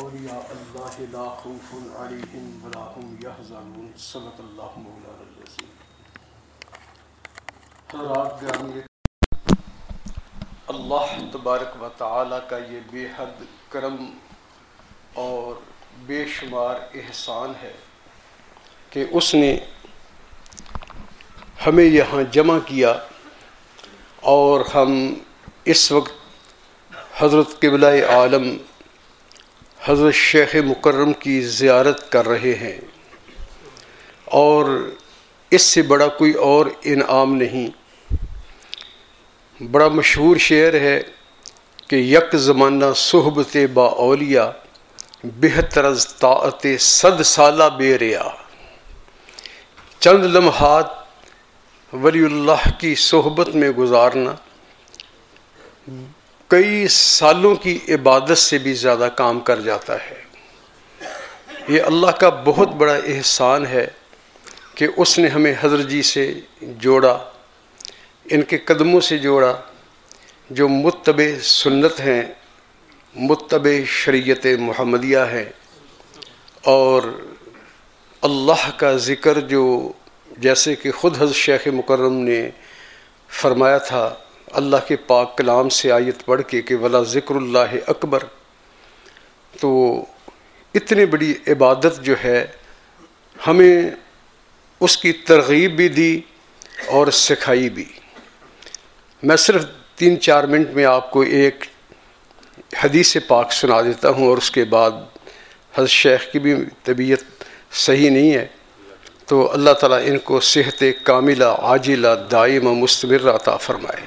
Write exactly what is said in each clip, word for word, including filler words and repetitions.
اولیاء اللہ لا خوف علیہم ولا هم یحزنون صدق اللہ مولانا العظیم۔ حضرات گرامی، اللہ تبارک و تعالیٰ کا یہ بے حد کرم اور بے شمار احسان ہے کہ اس نے ہمیں یہاں جمع کیا اور ہم اس وقت حضرت قبلہ عالم حضرت شیخ مکرم کی زیارت کر رہے ہیں، اور اس سے بڑا کوئی اور انعام نہیں۔ بڑا مشہور شعر ہے کہ یک زمانہ صحبت با اولیاء بہتر از طاعت صد سالہ بے ریا۔ چند لمحات ولی اللہ کی صحبت میں گزارنا کئی سالوں کی عبادت سے بھی زیادہ کام کر جاتا ہے۔ یہ اللہ کا بہت بڑا احسان ہے کہ اس نے ہمیں حضرت جی سے جوڑا، ان کے قدموں سے جوڑا جو متبع سنت ہیں، متبع شریعت محمدیہ ہیں، اور اللہ کا ذکر جو جیسے کہ خود حضرت شیخ مکرم نے فرمایا تھا اللہ کے پاک کلام سے آیت پڑھ کے کہ ولا ذکر اللہ اکبر، تو اتنی بڑی عبادت جو ہے ہمیں اس کی ترغیب بھی دی اور سکھائی بھی۔ میں صرف تین چار منٹ میں آپ کو ایک حدیث پاک سنا دیتا ہوں، اور اس کے بعد حضرت شیخ کی بھی طبیعت صحیح نہیں ہے، تو اللہ تعالیٰ ان کو صحت کاملہ عاجلہ دائمہ مستمرہ عطا فرمائے۔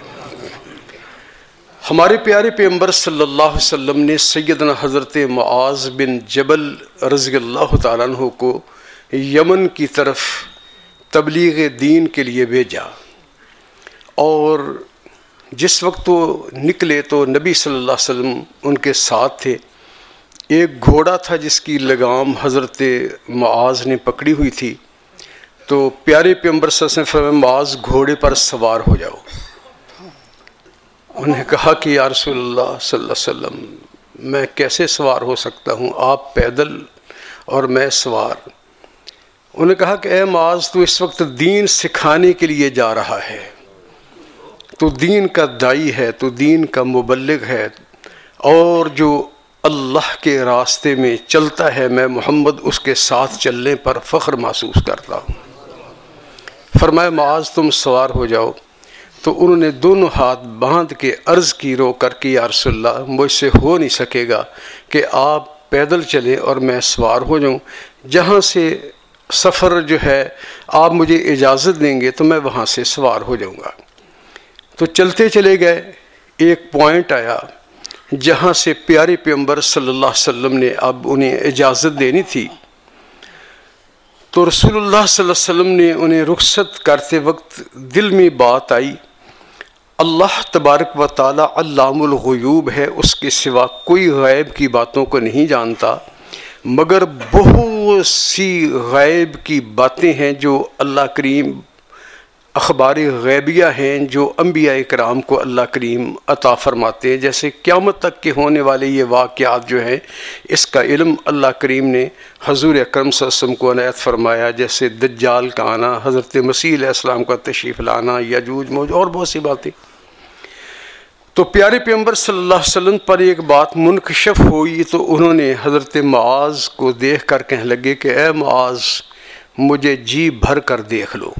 ہمارے پیارے پیغمبر صلی اللہ علیہ وسلم نے سیدنا حضرت معاذ بن جبل رضی اللہ تعالیٰ عنہ کو یمن کی طرف تبلیغ دین کے لیے بھیجا، اور جس وقت وہ نکلے تو نبی صلی اللہ علیہ وسلم ان کے ساتھ تھے۔ ایک گھوڑا تھا جس کی لگام حضرت معاذ نے پکڑی ہوئی تھی، تو پیارے پیغمبر صلی اللہ علیہ وسلم نے فرمایا معاذ گھوڑے پر سوار ہو جاؤ۔ انہوں نے کہا کہ یا رسول اللہ صلی اللہ علیہ وسلم میں کیسے سوار ہو سکتا ہوں، آپ پیدل اور میں سوار۔ انہوں نے کہا کہ اے معاذ تو اس وقت دین سکھانے کے لیے جا رہا ہے، تو دین کا داعی ہے، تو دین کا مبلغ ہے، اور جو اللہ کے راستے میں چلتا ہے میں محمد اس کے ساتھ چلنے پر فخر محسوس کرتا ہوں۔ فرمایا معاذ تم سوار ہو جاؤ۔ تو انہوں نے دونوں ہاتھ باندھ کے عرض کی رو کر کے یا رسول اللہ مجھ سے ہو نہیں سکے گا کہ آپ پیدل چلیں اور میں سوار ہو جاؤں، جہاں سے سفر جو ہے آپ مجھے اجازت دیں گے تو میں وہاں سے سوار ہو جاؤں گا۔ تو چلتے چلے گئے، ایک پوائنٹ آیا جہاں سے پیارے پیغمبر صلی اللہ علیہ وسلم نے اب انہیں اجازت دینی تھی، تو رسول اللہ صلی اللہ علیہ وسلم نے انہیں رخصت کرتے وقت دل میں بات آئی اللہ تبارک و تعالیٰ علام الغیوب ہے، اس کے سوا کوئی غیب کی باتوں کو نہیں جانتا، مگر بہت سی غیب کی باتیں ہیں جو اللہ کریم اخبار غیبیہ ہیں جو انبیاء کرام کو اللہ کریم عطا فرماتے ہیں، جیسے قیامت تک کے ہونے والے یہ واقعات جو ہیں اس کا علم اللہ کریم نے حضور اکرم صلی اللہ علیہ وسلم کو عنایت فرمایا، جیسے دجال کا آنا، حضرت مسیح علیہ السلام کا تشریف لانا، یجوج موج اور بہت سی باتیں۔ تو پیارے پیغمبر صلی اللہ علیہ وسلم پر ایک بات منکشف ہوئی، تو انہوں نے حضرت معاذ کو دیکھ کر کہنے لگے کہ اے معاذ مجھے جی بھر کر دیکھ لو،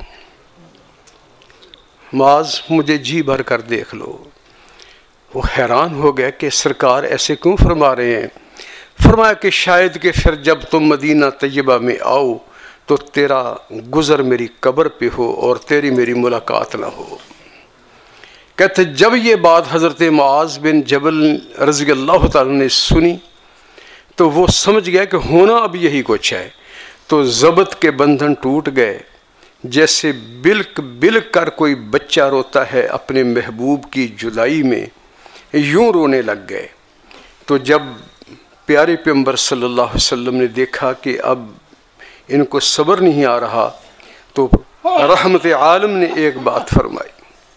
معاذ مجھے جی بھر کر دیکھ لو۔ وہ حیران ہو گئے کہ سرکار ایسے کیوں فرما رہے ہیں؟ فرمایا کہ شاید کہ پھر جب تم مدینہ طیبہ میں آؤ تو تیرا گزر میری قبر پہ ہو اور تیری میری ملاقات نہ ہو۔ کہتے جب یہ بات حضرت معاذ بن جبل رضی اللہ تعالیٰ نے سنی تو وہ سمجھ گیا کہ ہونا اب یہی کچھ ہے، تو ضبط کے بندھن ٹوٹ گئے، جیسے بلک بلک کر کوئی بچہ روتا ہے اپنے محبوب کی جدائی میں، یوں رونے لگ گئے۔ تو جب پیارے پیغمبر صلی اللہ علیہ وسلم نے دیکھا کہ اب ان کو صبر نہیں آ رہا، تو رحمت عالم نے ایک بات فرمائی،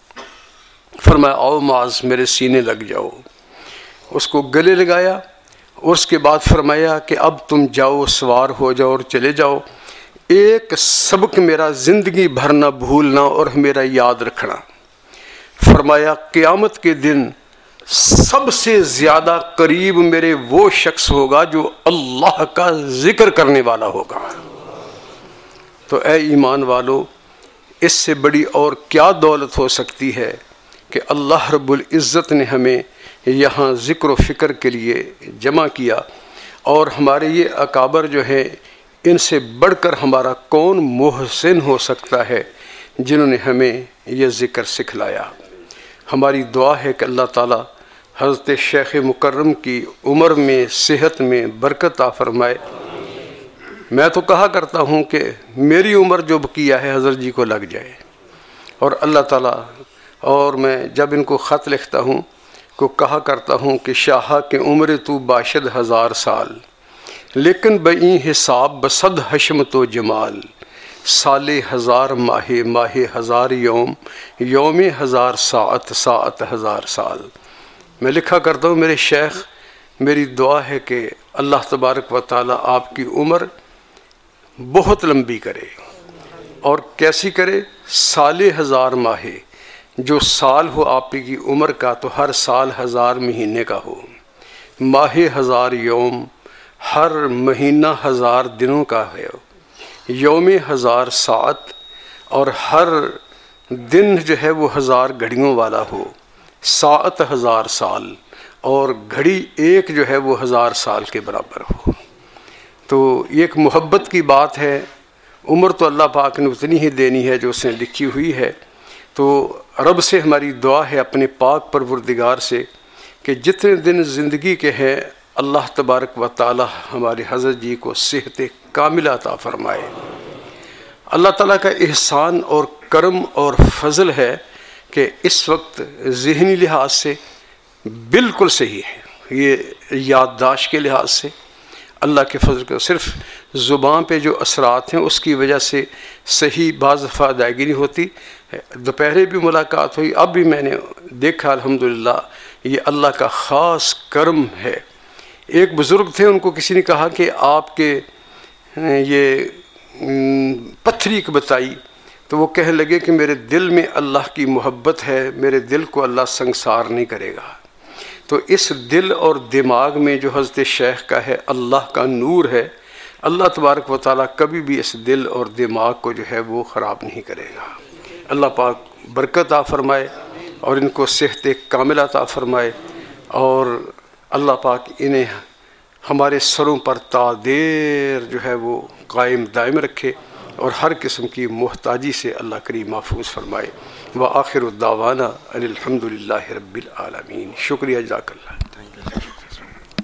فرمایا آؤ معاذ میرے سینے لگ جاؤ۔ اس کو گلے لگایا اور اس کے بعد فرمایا کہ اب تم جاؤ، سوار ہو جاؤ اور چلے جاؤ، ایک سبق میرا زندگی بھر نہ بھولنا اور میرا یاد رکھنا۔ فرمایا قیامت کے دن سب سے زیادہ قریب میرے وہ شخص ہوگا جو اللہ کا ذکر کرنے والا ہوگا۔ تو اے ایمان والو، اس سے بڑی اور کیا دولت ہو سکتی ہے کہ اللہ رب العزت نے ہمیں یہاں ذکر و فکر کے لیے جمع کیا، اور ہمارے یہ اکابر جو ہیں ان سے بڑھ کر ہمارا کون محسن ہو سکتا ہے جنہوں نے ہمیں یہ ذکر سکھلایا۔ ہماری دعا ہے کہ اللہ تعالیٰ حضرت شیخ مکرم کی عمر میں، صحت میں برکت عطا فرمائے۔ میں تو کہا کرتا ہوں کہ میری عمر جو کیا ہے حضرت جی کو لگ جائے، اور اللہ تعالیٰ، اور میں جب ان کو خط لکھتا ہوں کو کہا کرتا ہوں کہ شاہ کے عمر تو باشد ہزار سال، لیکن بئی حساب بصد حشمت و جمال، سال ہزار ماہ، ماہ ہزار یوم، یوم ہزار ساعت، ساعت ہزار سال۔ میں لکھا کرتا ہوں میرے شیخ، میری دعا ہے کہ اللہ تبارک و تعالیٰ آپ کی عمر بہت لمبی کرے، اور کیسی کرے؟ سال ہزار ماہ، جو سال ہو آپ کی عمر کا تو ہر سال ہزار مہینے کا ہو، ماہ ہزار یوم، ہر مہینہ ہزار دنوں کا ہے، یوم ہزار ساعت، اور ہر دن جو ہے وہ ہزار گھڑیوں والا ہو، ساعت ہزار سال، اور گھڑی ایک جو ہے وہ ہزار سال کے برابر ہو۔ تو یہ ایک محبت کی بات ہے۔ عمر تو اللہ پاک نے اتنی ہی دینی ہے جو اس نے لکھی ہوئی ہے۔ تو رب سے ہماری دعا ہے، اپنے پاک پروردگار سے، کہ جتنے دن زندگی کے ہیں اللہ تبارک و تعالی ہمارے حضرت جی کو صحت کاملہ عطا فرمائے۔ اللہ تعالیٰ کا احسان اور کرم اور فضل ہے کہ اس وقت ذہنی لحاظ سے بالکل صحیح ہے، یہ یادداشت کے لحاظ سے اللہ کے فضل کا، صرف زبان پہ جو اثرات ہیں اس کی وجہ سے صحیح بعض دفعہ ادائیگی نہیں ہوتی۔ دوپہرے بھی ملاقات ہوئی، اب بھی میں نے دیکھا الحمدللہ یہ اللہ کا خاص کرم ہے۔ ایک بزرگ تھے، ان کو کسی نے کہا کہ آپ کے یہ پتھری کی بتائی، تو وہ کہنے لگے کہ میرے دل میں اللہ کی محبت ہے، میرے دل کو اللہ سنسار نہیں کرے گا۔ تو اس دل اور دماغ میں جو حضرت شیخ کا ہے اللہ کا نور ہے، اللہ تبارک و تعالیٰ کبھی بھی اس دل اور دماغ کو جو ہے وہ خراب نہیں کرے گا۔ اللہ پاک برکت عطا فرمائے اور ان کو صحت کاملہ عطا فرمائے، اور اللہ پاک انہیں ہمارے سروں پر تا دیر جو ہے وہ قائم دائم رکھے، اور ہر قسم کی محتاجی سے اللہ کریم محفوظ فرمائے۔ وآخر الدعوانا ان الحمد للہ رب العالمین۔ شکریہ، جزاک اللہ۔